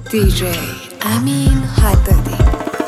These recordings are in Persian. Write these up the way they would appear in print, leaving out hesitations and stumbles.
DJ امین حدادی.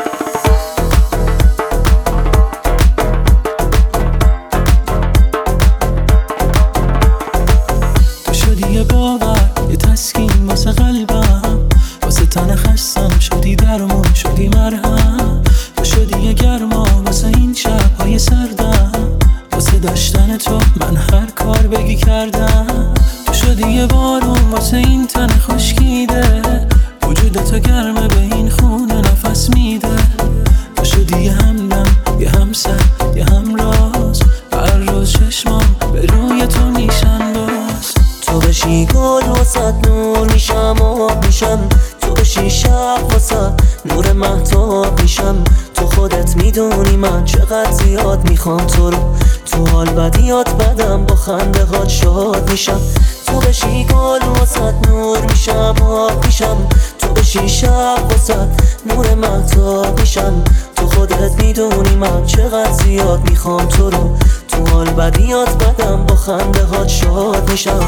تو شدی یه باور، یه تسکین واسه قلبم، واسه تن خستم شدی درمون، شدی مرهم. تو شدی یه گرما واسه این شب‌های سردم، واسه داشتن تو من هر کار بگی کردم. تو شدی یه بارون واسه این تن خشکیده، وجود تو گرمه به این خونه نفس میده. تو شدی یه همدم، یه همسر، یه همراز، هر روز چشمام به روی تو میشن باز. تو بشی گل واسد نور میشم، آب میشم. تو بشی شب واسد نور مهتاب میشم. تو خودت میدونی من چقدر زیاد میخوام تو رو، تو حال بدیات بدم با خنده هات شاد میشم. تو بشی گل واسد نور میشم، آب میشم. تو بشی شب واسد نور مهتاب میشم. تو خودت میدونی من چقدر زیاد میخوام تو رو، تو حال بدیات بدم با خنده هات شاد میشم.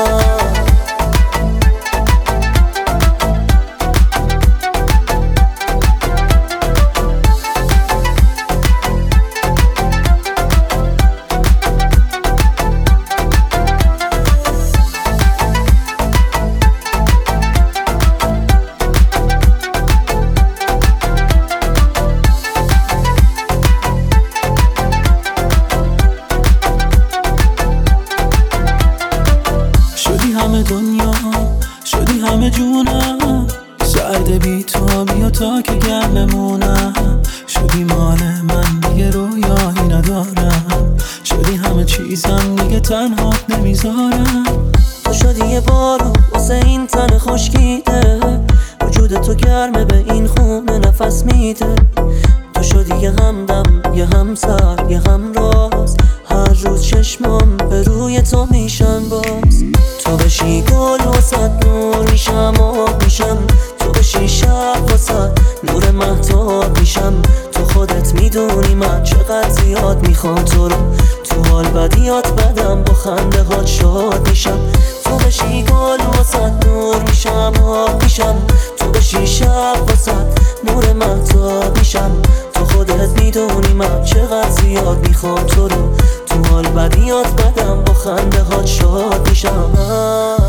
همه دنیا شدی، همه جونم، سرد بی تو بیا تا که گرممونم. شدی مال من دیگه رویایی ندارم، شدی همه چیزم دیگه تنها نمیذارم. تو شدی یه بارون واسه این تن خشکیده، وجود تو گرمه به این خونه نفس میده. تو شدی یه همدم، یه همسر، یه همراز، هر روز چشمام به روی تو میشن باز. تو بشی گل واسد نور میشم، آب میشم. تو بشی شب واسد نور مهتاب میشم. تو خودت میدونی من چقدر زیاد میخوام تو رو، تو حال بدیات بدم با خنده هات شاد میشم. تو بشی گل واسد نور میشم، آب میشم. تو بشی شب واسد نور مهتاب میشم. تو خودت میدونی من چقدر زیاد میخوام تو رو، تو حال بدیات بدم با خنده هات شاد میشم.